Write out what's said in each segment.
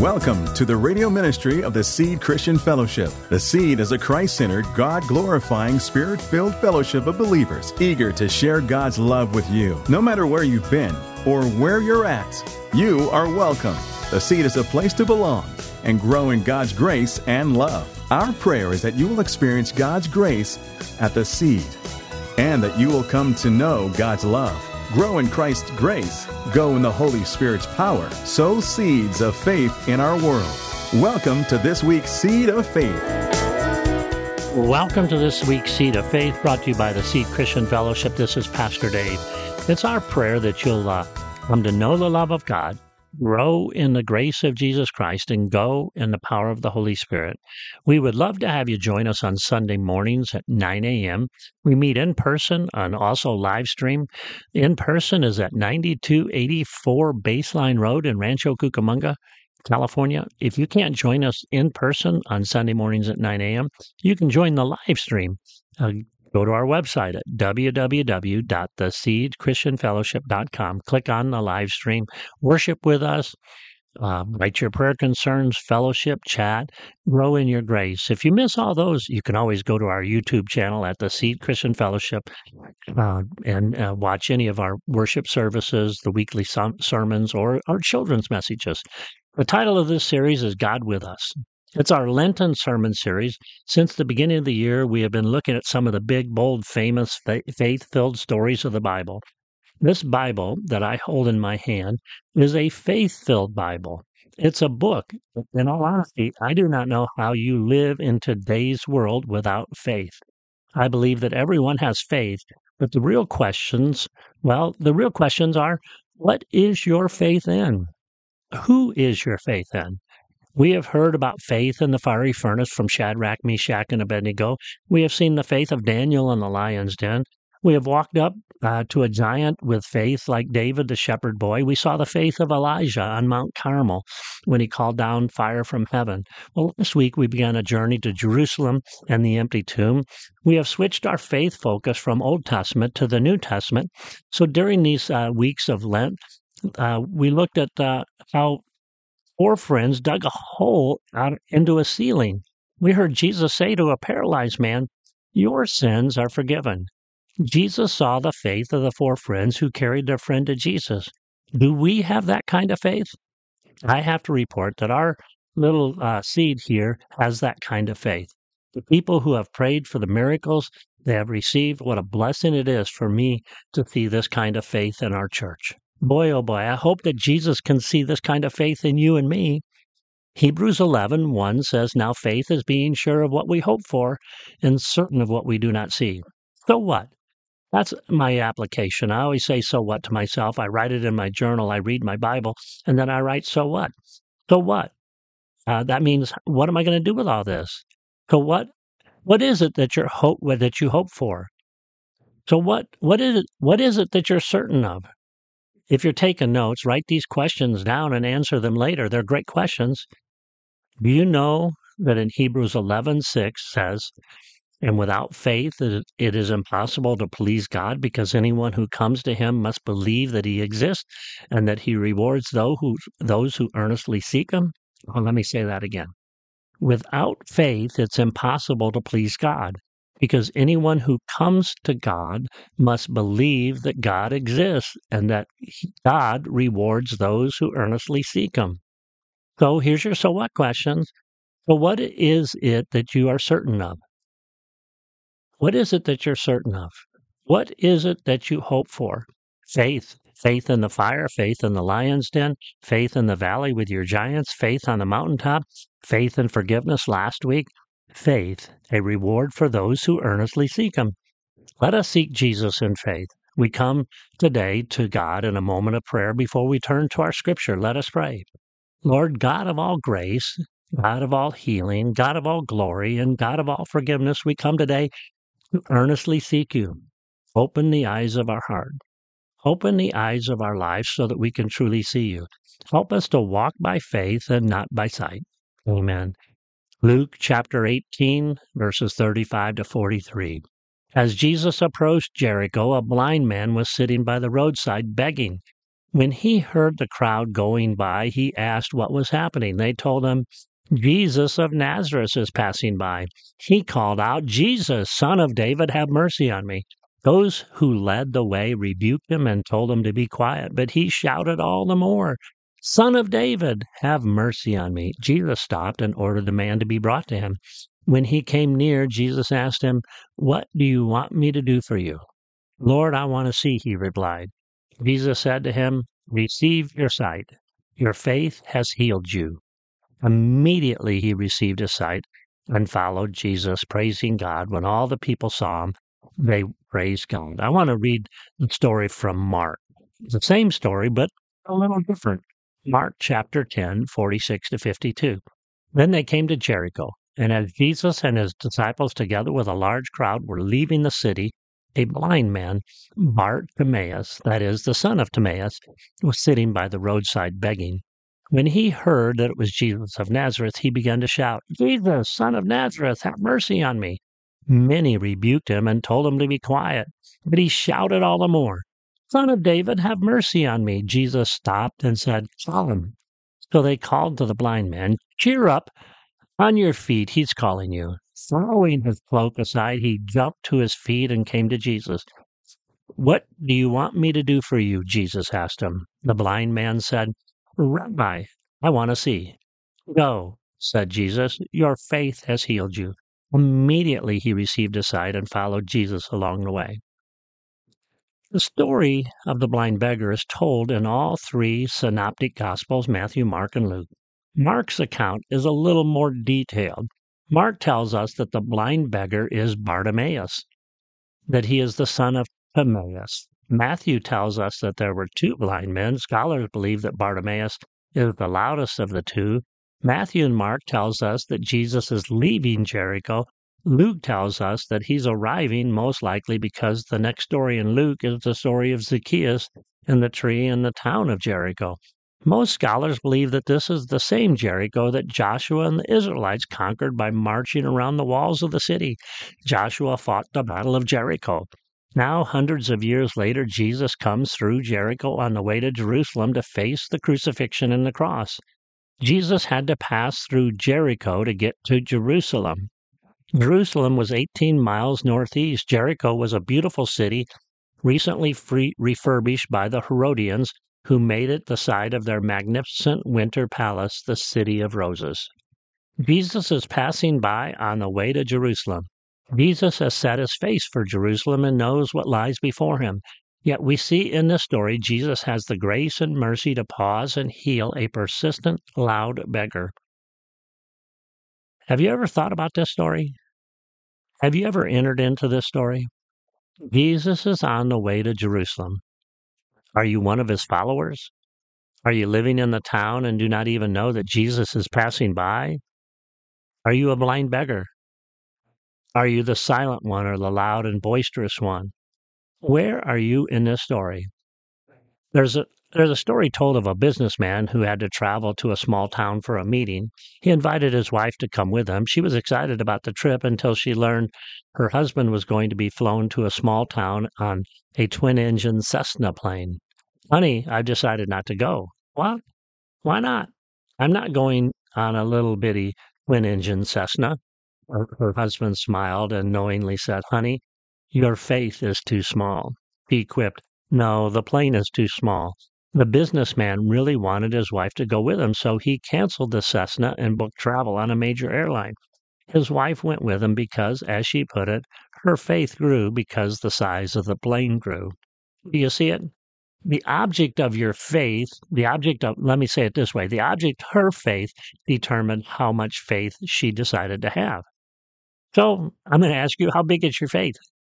Welcome to the radio ministry of the Seed Christian Fellowship. The Seed is a Christ-centered, God-glorifying, Spirit-filled fellowship of believers eager to share God's love with you. No matter where you've been or where you're at, you are welcome. The Seed is a place to belong and grow in God's grace and love. Our prayer is that you will experience God's grace at the Seed and that you will come to know God's love. Grow in Christ's grace, go in the Holy Spirit's power, sow seeds of faith in our world. Welcome to this week's Seed of Faith. Welcome to this week's Seed of Faith, brought to you by the Seed Christian Fellowship. This is Pastor Dave. It's our prayer that you'll come to know the love of God, grow in the grace of Jesus Christ, and go in the power of the Holy Spirit. We would love to have you join us on Sunday mornings at 9 a.m. We meet in person and also live stream. In person is at 9284 Baseline Road in Rancho Cucamonga, California. If you can't join us in person on Sunday mornings at 9 a.m., you can join the live stream. Go to our website at www.theseedchristianfellowship.com. Click on the live stream. Worship with us. Write your prayer concerns, fellowship, chat, grow in your grace. If you miss all those, you can always go to our YouTube channel at the Seed Christian Fellowship and watch any of our worship services, the weekly sermons, or our children's messages. The title of this series is God With Us. It's our Lenten sermon series. Since the beginning of the year, we have been looking at some of the big, bold, famous, faith-filled stories of the Bible. This Bible that I hold in my hand is a faith-filled Bible. It's a book. In all honesty, I do not know how you live in today's world without faith. I believe that everyone has faith, but the real questions are, what is your faith in? Who is your faith in? We have heard about faith in the fiery furnace from Shadrach, Meshach, and Abednego. We have seen the faith of Daniel in the lion's den. We have walked up to a giant with faith like David, the shepherd boy. We saw the faith of Elijah on Mount Carmel when he called down fire from heaven. Well, this week we began a journey to Jerusalem and the empty tomb. We have switched our faith focus from Old Testament to the New Testament. So during these weeks of Lent, we looked at how 4 friends dug a hole out into a ceiling. We heard Jesus say to a paralyzed man, "Your sins are forgiven." Jesus saw the faith of the 4 friends who carried their friend to Jesus. Do we have that kind of faith? I have to report that our little seed here has that kind of faith. The people who have prayed for the miracles they have received, what a blessing it is for me to see this kind of faith in our church. Boy, oh boy, I hope that Jesus can see this kind of faith in you and me. Hebrews 11:1 says, "Now faith is being sure of what we hope for and certain of what we do not see." So what? That's my application. I always say, so what, to myself. I write it in my journal. I read my Bible, and then I write, so what? So what? That means, what am I going to do with all this? So what is it that you hope for? So what is it that you're certain of? If you're taking notes, write these questions down and answer them later. They're great questions. Do you know that in Hebrews 11:6 says, "And without faith it is impossible to please God, because anyone who comes to him must believe that he exists and that he rewards those who earnestly seek him"? Well, let me say that again. Without faith, it's impossible to please God, because anyone who comes to God must believe that God exists and that God rewards those who earnestly seek him. So here's your so what questions. So what is it that you are certain of? What is it that you're certain of? What is it that you hope for? Faith. Faith in the fire, faith in the lion's den, faith in the valley with your giants, faith on the mountaintop, faith in forgiveness last week. Faith, a reward for those who earnestly seek him. Let us seek Jesus in faith. We come today to God in a moment of prayer before we turn to our scripture. Let us pray. Lord, God of all grace, God of all healing, God of all glory, and God of all forgiveness, we come today to earnestly seek you. Open the eyes of our heart. Open the eyes of our lives so that we can truly see you. Help us to walk by faith and not by sight. Amen. Luke chapter 18, verses 35 to 43. As Jesus approached Jericho, a blind man was sitting by the roadside begging. When he heard the crowd going by, he asked what was happening. They told him, Jesus of Nazareth is passing by. He called out, Jesus, Son of David, have mercy on me. Those who led the way rebuked him and told him to be quiet, but he shouted all the more, Son of David, have mercy on me. Jesus stopped and ordered the man to be brought to him. When he came near, Jesus asked him, What do you want me to do for you? Lord, I want to see, he replied. Jesus said to him, Receive your sight. Your faith has healed you. Immediately he received his sight and followed Jesus, praising God. When all the people saw him, they praised God. I want to read the story from Mark. It's the same story, but a little different. Mark chapter 10, 46 to 52. Then they came to Jericho, and as Jesus and his disciples, together with a large crowd, were leaving the city, a blind man, Bartimaeus, that is, the son of Timaeus, was sitting by the roadside begging. When he heard that it was Jesus of Nazareth, he began to shout, Jesus, Son of Nazareth, have mercy on me. Many rebuked him and told him to be quiet, but he shouted all the more, Son of David, have mercy on me. Jesus stopped and said, Call him. So they called to the blind man, Cheer up, on your feet, he's calling you. Throwing his cloak aside, he jumped to his feet and came to Jesus. What do you want me to do for you? Jesus asked him. The blind man said, Rabbi, I want to see. Go, said Jesus. Your faith has healed you. Immediately he received his sight and followed Jesus along the way. The story of the blind beggar is told in all three synoptic gospels, Matthew, Mark, and Luke. Mark's account is a little more detailed. Mark tells us that the blind beggar is Bartimaeus, that he is the son of Timaeus. Matthew tells us that there were two blind men. Scholars believe that Bartimaeus is the loudest of the two. Matthew and Mark tells us that Jesus is leaving Jericho. Luke tells us that he's arriving, most likely because the next story in Luke is the story of Zacchaeus and the tree in the town of Jericho. Most scholars believe that this is the same Jericho that Joshua and the Israelites conquered by marching around the walls of the city. Joshua fought the Battle of Jericho. Now, hundreds of years later, Jesus comes through Jericho on the way to Jerusalem to face the crucifixion and the cross. Jesus had to pass through Jericho to get to Jerusalem. Jerusalem was 18 miles northeast. Jericho was a beautiful city, recently refurbished by the Herodians, who made it the site of their magnificent winter palace, the City of Roses. Jesus is passing by on the way to Jerusalem. Jesus has set his face for Jerusalem and knows what lies before him. Yet we see in this story Jesus has the grace and mercy to pause and heal a persistent, loud beggar. Have you ever thought about this story? Have you ever entered into this story? Jesus is on the way to Jerusalem. Are you one of his followers? Are you living in the town and do not even know that Jesus is passing by? Are you a blind beggar? Are you the silent one or the loud and boisterous one? Where are you in this story? There's a story told of a businessman who had to travel to a small town for a meeting. He invited his wife to come with him. She was excited about the trip until she learned her husband was going to be flown to a small town on a twin-engine Cessna plane. Honey, I've decided not to go. What? Why not? I'm not going on a little bitty twin-engine Cessna. Her husband smiled and knowingly said, Honey, your faith is too small. He quipped, No, the plane is too small. The businessman really wanted his wife to go with him, so he canceled the Cessna and booked travel on a major airline. His wife went with him because, as she put it, her faith grew because the size of the plane grew. Do you see it? The object of your faith, let me say it this way, the object, her faith, determined how much faith she decided to have. So I'm going to ask you, how big is your faith?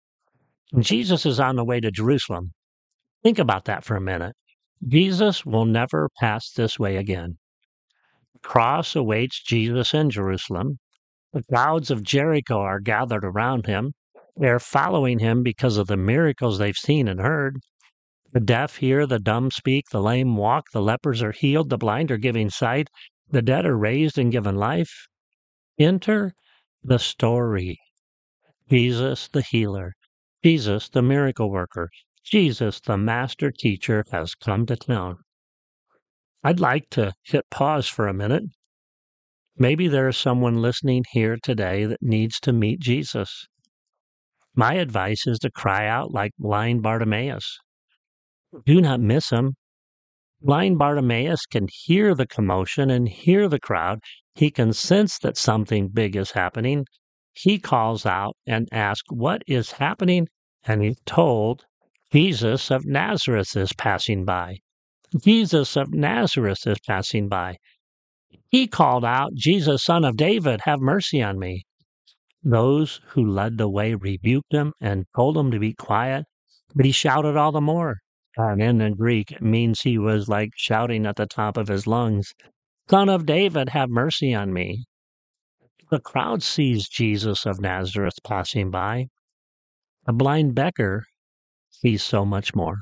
Jesus is on the way to Jerusalem. Think about that for a minute. Jesus will never pass this way again. The cross awaits Jesus in Jerusalem. The crowds of Jericho are gathered around him. They're following him because of the miracles they've seen and heard. The deaf hear, the dumb speak, the lame walk, the lepers are healed, the blind are giving sight, the dead are raised and given life. Enter the story. Jesus the healer. Jesus the miracle worker. Jesus, the master teacher, has come to town. I'd like to hit pause for a minute. Maybe there is someone listening here today that needs to meet Jesus. My advice is to cry out like blind Bartimaeus. Do not miss him. Blind Bartimaeus can hear the commotion and hear the crowd. He can sense that something big is happening. He calls out and asks, "What is happening?" And he's told, "Jesus of Nazareth is passing by." Jesus of Nazareth is passing by. He called out, "Jesus, Son of David, have mercy on me." Those who led the way rebuked him and told him to be quiet, but he shouted all the more. And in the Greek, it means he was like shouting at the top of his lungs, "Son of David, have mercy on me." The crowd sees Jesus of Nazareth passing by. The blind beggar sees so much more.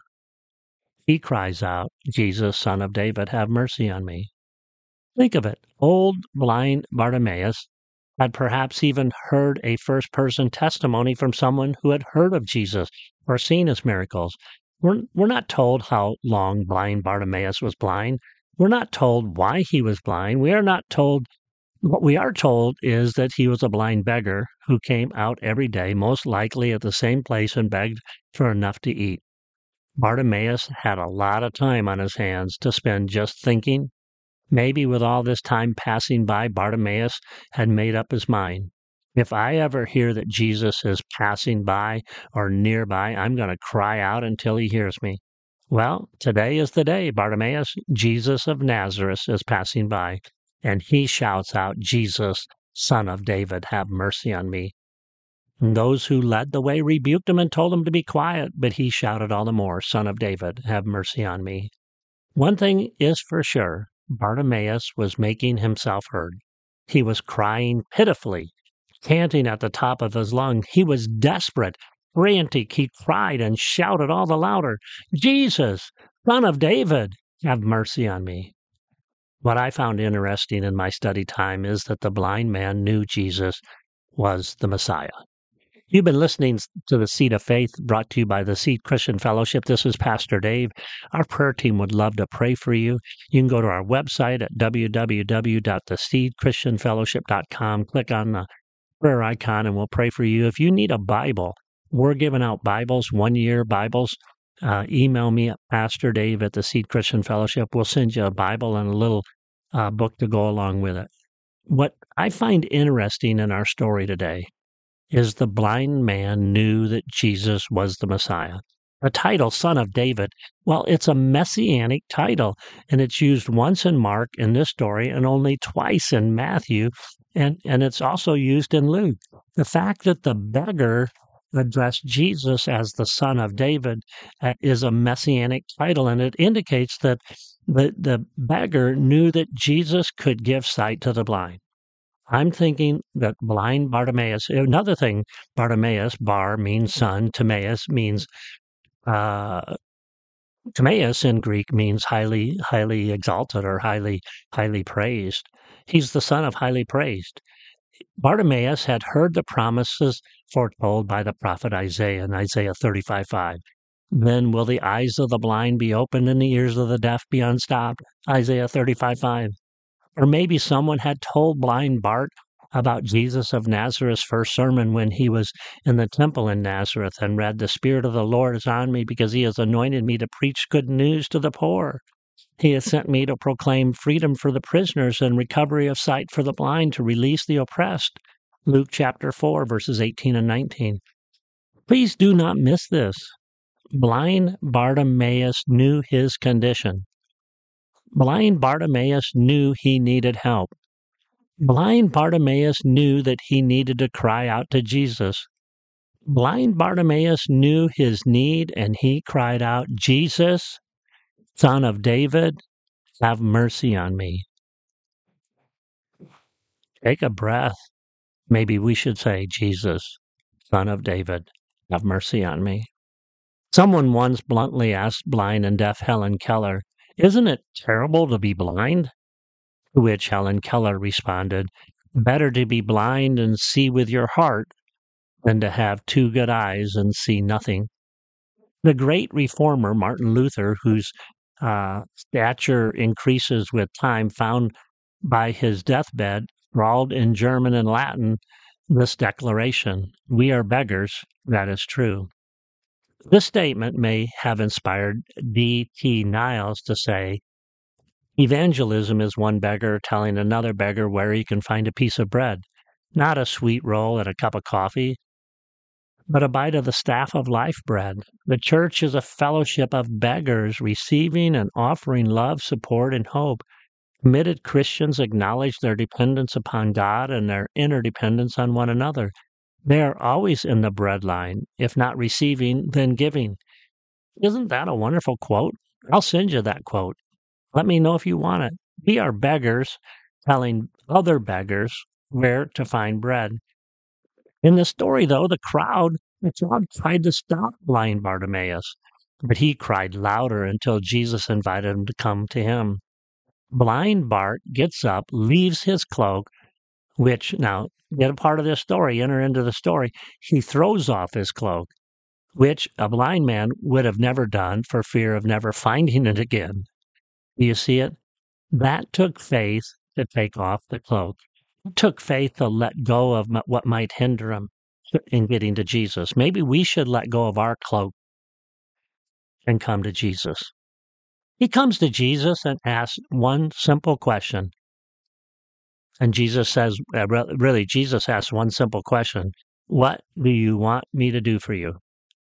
He cries out, "Jesus, Son of David, have mercy on me." Think of it. Old blind Bartimaeus had perhaps even heard a first-person testimony from someone who had heard of Jesus or seen his miracles. We're not told how long blind Bartimaeus was blind. We're not told why he was blind. We are not told. What we are told is that he was a blind beggar who came out every day, most likely at the same place, and begged for enough to eat. Bartimaeus had a lot of time on his hands to spend just thinking. Maybe with all this time passing by, Bartimaeus had made up his mind. If I ever hear that Jesus is passing by or nearby, I'm going to cry out until he hears me. Well, today is the day, Bartimaeus. Jesus of Nazareth is passing by, and he shouts out, "Jesus, Son of David, have mercy on me." And those who led the way rebuked him and told him to be quiet, but he shouted all the more, "Son of David, have mercy on me." One thing is for sure, Bartimaeus was making himself heard. He was crying pitifully, panting at the top of his lungs. He was desperate, frantic. He cried and shouted all the louder, "Jesus, Son of David, have mercy on me." What I found interesting in my study time is that the blind man knew Jesus was the Messiah. You've been listening to The Seed of Faith, brought to you by the Seed Christian Fellowship. This is Pastor Dave. Our prayer team would love to pray for you. You can go to our website at www.theseedchristianfellowship.com. Click on the prayer icon, and we'll pray for you. If you need a Bible, we're giving out Bibles, 1-year Bibles. Email me at Pastor Dave at the Seed Christian Fellowship. We'll send you a Bible and a little book to go along with it. What I find interesting in our story today is the blind man knew that Jesus was the Messiah. The title, Son of David, well, it's a messianic title, and it's used once in Mark in this story and only twice in Matthew, and it's also used in Luke. The fact that the beggar addressed Jesus as the Son of David is a messianic title, and it indicates that the beggar knew that Jesus could give sight to the blind. I'm thinking that blind Bartimaeus, another thing, Bartimaeus, bar means son, Timaeus means, Timaeus in Greek means highly exalted or highly praised. He's the son of highly praised. Bartimaeus had heard the promises foretold by the prophet Isaiah in Isaiah 35:5. Then will the eyes of the blind be opened and the ears of the deaf be unstopped, Isaiah 35:5. Or maybe someone had told blind Bart about Jesus of Nazareth's first sermon when he was in the temple in Nazareth and read, "The Spirit of the Lord is on me because he has anointed me to preach good news to the poor. He has sent me to proclaim freedom for the prisoners and recovery of sight for the blind, to release the oppressed." Luke chapter 4, verses 18 and 19. Please do not miss this. Blind Bartimaeus knew his condition. Blind Bartimaeus knew he needed help. Blind Bartimaeus knew that he needed to cry out to Jesus. Blind Bartimaeus knew his need, and he cried out, "Jesus, Son of David, have mercy on me." Take a breath. Maybe we should say, "Jesus, Son of David, have mercy on me." Someone once bluntly asked blind and deaf Helen Keller, "Isn't it terrible to be blind?" To which Helen Keller responded, "Better to be blind and see with your heart than to have two good eyes and see nothing." The great reformer, Martin Luther, whose stature increases with time, found by his deathbed, scrawled in German and Latin, this declaration: "We are beggars, that is true." This statement may have inspired D.T. Niles to say, "Evangelism is one beggar telling another beggar where he can find a piece of bread, not a sweet roll and a cup of coffee, but a bite of the staff of life bread. The church is a fellowship of beggars receiving and offering love, support, and hope. Committed Christians acknowledge their dependence upon God and their interdependence on one another. They are always in the bread line, if not receiving, then giving." Isn't that a wonderful quote? I'll send you that quote. Let me know if you want it. We are beggars telling other beggars where to find bread. In the story, though, the crowd tried to stop blind Bartimaeus, but he cried louder until Jesus invited him to come to him. Blind Bart gets up, leaves his cloak, which, now, get a part of this story, enter into the story. He throws off his cloak, which a blind man would have never done for fear of never finding it again. Do you see it? That took faith to take off the cloak. It took faith to let go of what might hinder him in getting to Jesus. Maybe we should let go of our cloak and come to Jesus. He comes to Jesus and asks one simple question. And Jesus says, really, Jesus asks one simple question: "What do you want me to do for you?"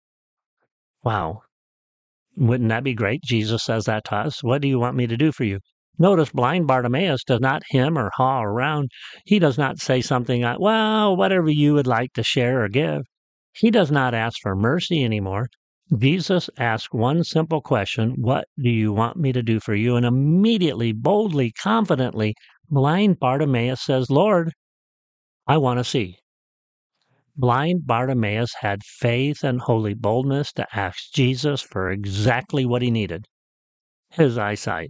Wow. Wouldn't that be great? Jesus says that to us. What do you want me to do for you? Notice blind Bartimaeus does not hem or haw around. He does not say something like, "Well, whatever you would like to share or give." He does not ask for mercy anymore. Jesus asks one simple question: "What do you want me to do for you?" And immediately, boldly, confidently, blind Bartimaeus says, "Lord, I want to see." Blind Bartimaeus had faith and holy boldness to ask Jesus for exactly what he needed: his eyesight.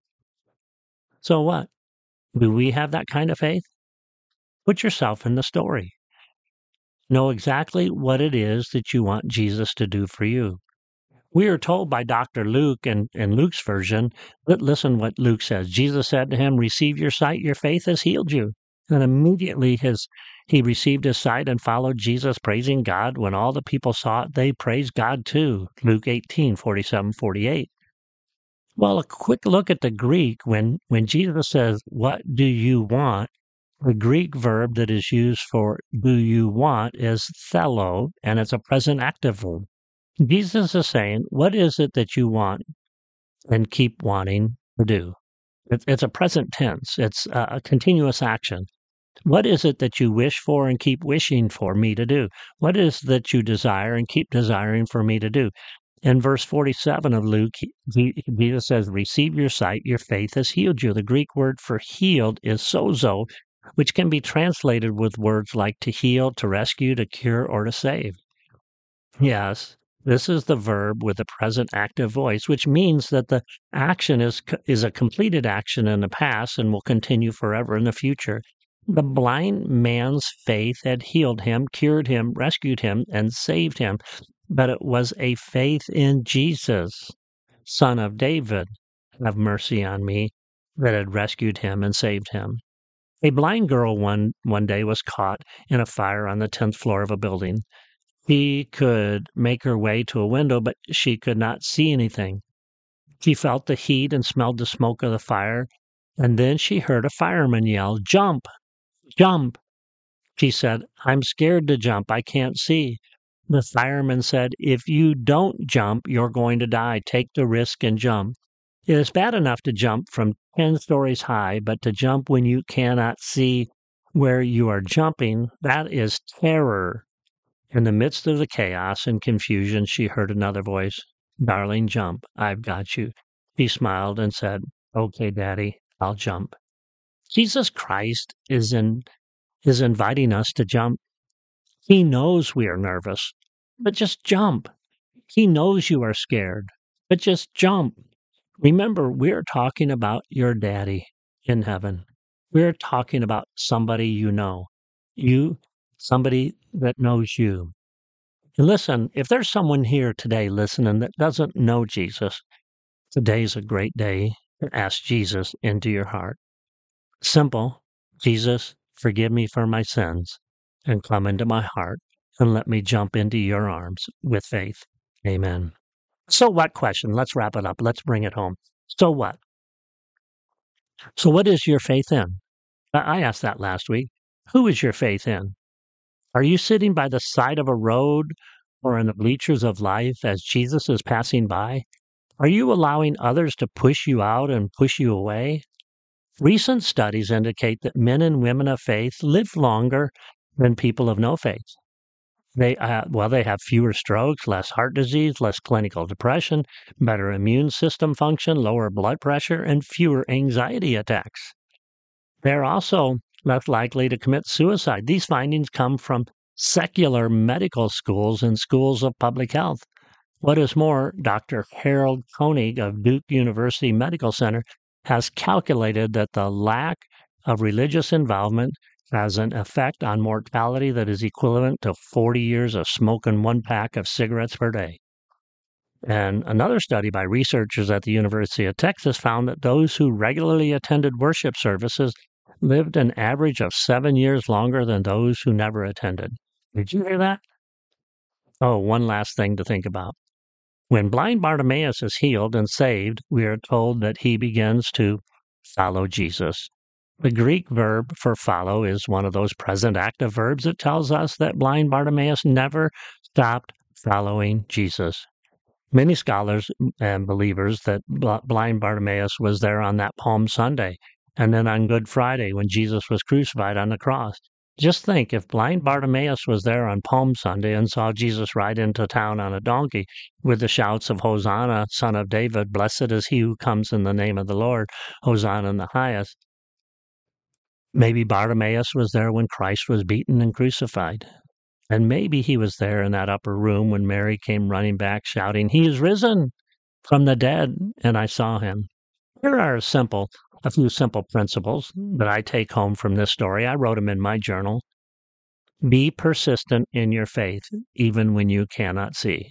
So what? Do we have that kind of faith? Put yourself in the story. Know exactly what it is that you want Jesus to do for you. We are told by Dr. Luke in Luke's version, listen what Luke says. Jesus said to him, "Receive your sight, your faith has healed you." And immediately he received his sight and followed Jesus, praising God. When all the people saw it, they praised God too. Luke 18:47-48. Well, a quick look at the Greek, when Jesus says, "What do you want?" the Greek verb that is used for "do you want" is thelo, and it's a present active verb. Jesus is saying, what is it that you want and keep wanting to do? It's a present tense. It's a continuous action. What is it that you wish for and keep wishing for me to do? What is that you desire and keep desiring for me to do? In verse 47 of Luke, Jesus says, "Receive your sight, your faith has healed you." The Greek word for healed is sozo, which can be translated with words like to heal, to rescue, to cure, or to save. Yes, this is the verb with the present active voice, which means that the action is a completed action in the past and will continue forever in the future. The blind man's faith had healed him, cured him, rescued him, and saved him, but it was a faith in Jesus, Son of David, have mercy on me, that had rescued him and saved him. A blind girl one day was caught in a fire on the 10th floor of a building. She could make her way to a window, but she could not see anything. She felt the heat and smelled the smoke of the fire, and then she heard a fireman yell, "Jump! Jump!" She said, "I'm scared to jump. I can't see." The fireman said, "If you don't jump, you're going to die. Take the risk and jump." It is bad enough to jump from 10 stories high, but to jump when you cannot see where you are jumping, that is terror. In the midst of the chaos and confusion, she heard another voice, "Darling, jump. I've got you." She smiled and said, "Okay, Daddy, I'll jump." Jesus Christ is inviting us to jump. He knows we are nervous, but just jump. He knows you are scared, but just jump. Remember, we're talking about your daddy in heaven. We're talking about somebody you know. Somebody that knows you. And listen, if there's someone here today listening that doesn't know Jesus, today's a great day to ask Jesus into your heart. Simple. Jesus, forgive me for my sins and come into my heart and let me jump into your arms with faith. Amen. So what question? Let's wrap it up. Let's bring it home. So what? So what is your faith in? I asked that last week. Who is your faith in? Are you sitting by the side of a road or in the bleachers of life as Jesus is passing by? Are you allowing others to push you out and push you away? Recent studies indicate that men and women of faith live longer than people of no faith. They have fewer strokes, less heart disease, less clinical depression, better immune system function, lower blood pressure, and fewer anxiety attacks. They're also less likely to commit suicide. These findings come from secular medical schools and schools of public health. What is more, Dr. Harold Koenig of Duke University Medical Center has calculated that the lack of religious involvement has an effect on mortality that is equivalent to 40 years of smoking one pack of cigarettes per day. And another study by researchers at the University of Texas found that those who regularly attended worship services lived an average of 7 years longer than those who never attended. Did you hear that? Oh, one last thing to think about. When blind Bartimaeus is healed and saved, we are told that he begins to follow Jesus. The Greek verb for follow is one of those present active verbs that tells us that blind Bartimaeus never stopped following Jesus. Many scholars and believers that blind Bartimaeus was there on that Palm Sunday and then on Good Friday when Jesus was crucified on the cross. Just think, if blind Bartimaeus was there on Palm Sunday and saw Jesus ride into town on a donkey with the shouts of Hosanna, Son of David, blessed is he who comes in the name of the Lord, Hosanna in the highest. Maybe Bartimaeus was there when Christ was beaten and crucified. And maybe he was there in that upper room when Mary came running back shouting, "He is risen from the dead, and I saw him." Here are a few simple principles that I take home from this story. I wrote them in my journal. Be persistent in your faith, even when you cannot see.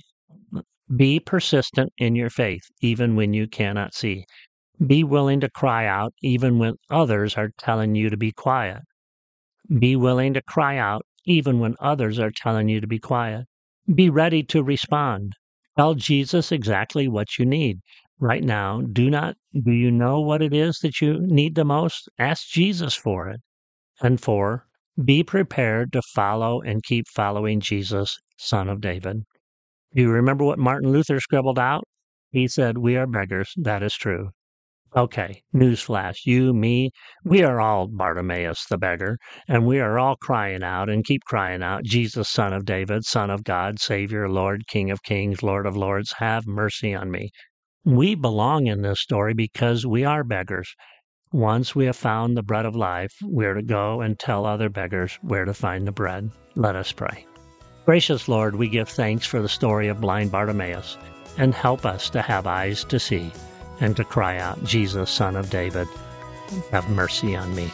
Be persistent in your faith, even when you cannot see. Be willing to cry out, even when others are telling you to be quiet. Be willing to cry out, even when others are telling you to be quiet. Be ready to respond. Tell Jesus exactly what you need. Right now, do you know what it is that you need the most? Ask Jesus for it. And 4, be prepared to follow and keep following Jesus, Son of David. Do you remember what Martin Luther scribbled out? He said, "We are beggars." That is true. Okay, newsflash. You, me, we are all Bartimaeus the beggar, and we are all crying out and keep crying out, "Jesus, Son of David, Son of God, Savior, Lord, King of Kings, Lord of Lords, have mercy on me." We belong in this story because we are beggars. Once we have found the bread of life, we're to go and tell other beggars where to find the bread. Let us pray. Gracious Lord, we give thanks for the story of blind Bartimaeus, and help us to have eyes to see and to cry out, "Jesus, Son of David, have mercy on me."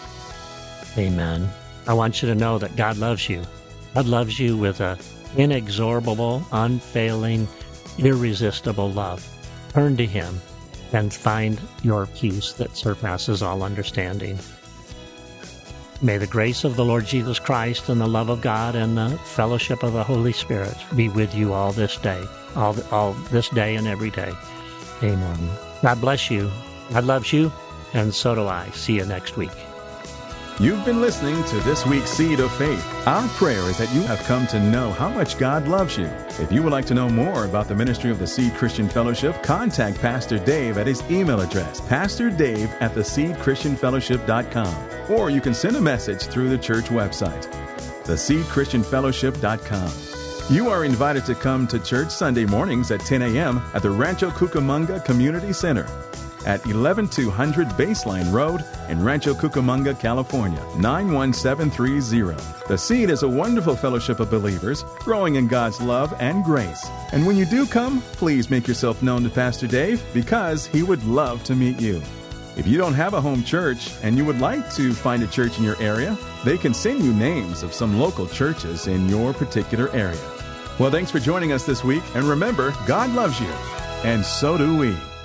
Amen. I want you to know that God loves you. God loves you with an inexorable, unfailing, irresistible love. Turn to Him and find your peace that surpasses all understanding. May the grace of the Lord Jesus Christ and the love of God and the fellowship of the Holy Spirit be with you all this day, all this day and every day. Amen. God bless you. God loves you, and so do I. See you next week. You've been listening to this week's Seed of Faith. Our prayer is that you have come to know how much God loves you. If you would like to know more about the ministry of the Seed Christian Fellowship, contact Pastor Dave at his email address, pastordave@theseedchristianfellowship.com. Or you can send a message through the church website, theseedchristianfellowship.com. You are invited to come to church Sunday mornings at 10 a.m. at the Rancho Cucamonga Community Center at 11200 Baseline Road in Rancho Cucamonga, California, 91730. The Seed is a wonderful fellowship of believers growing in God's love and grace. And when you do come, please make yourself known to Pastor Dave because he would love to meet you. If you don't have a home church and you would like to find a church in your area, they can send you names of some local churches in your particular area. Well, thanks for joining us this week. And remember, God loves you. And so do we.